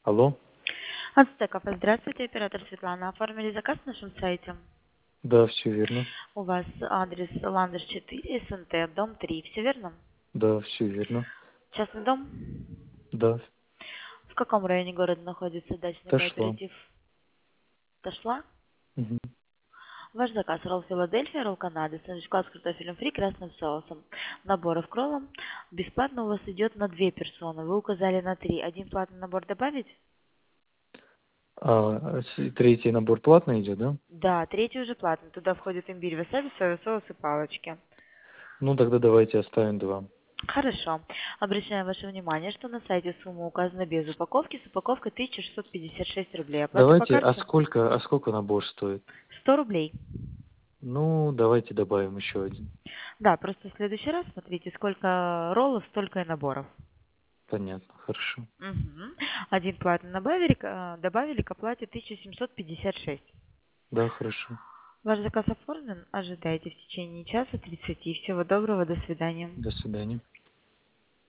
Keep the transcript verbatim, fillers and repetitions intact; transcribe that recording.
Алло? Ацтеков, здравствуйте, оператор Светлана. Оформили заказ на нашем сайте. Да, все верно. У вас адрес Ландыш четыре, СНТ, дом три, все верно? Да, все верно. Частный дом? Да, В каком районе города находится дачный дошла. кооператив? Дошла? Мгм. Ваш заказ ролл Филадельфия, ролл Канады, сэндвич-класс с картофелем фри, красным соусом. Наборов кроллом. Бесплатно у вас идет на две персоны. Вы указали на три. Один платный набор добавить? А с- третий набор платный идет, да? Да, третий уже платный. Туда входит имбирь, васаби, соевый соус и палочки. Ну, тогда давайте оставим два. Хорошо. Обращаем ваше внимание, что на сайте сумма указана без упаковки, с упаковкой тысяча шестьсот пятьдесят шесть рублей. Оплата по Давайте, а карте сколько, а сколько набор стоит? сто рублей. Ну, давайте добавим еще один. Да, просто в следующий раз смотрите, сколько роллов, столько и наборов. Понятно, хорошо. Мгм. Один платный добавили, к- добавили к оплате тысяча семьсот пятьдесят шесть. Да, хорошо. Ваш заказ оформлен. Ожидайте в течение часа тридцати. Всего доброго, до свидания. До свидания.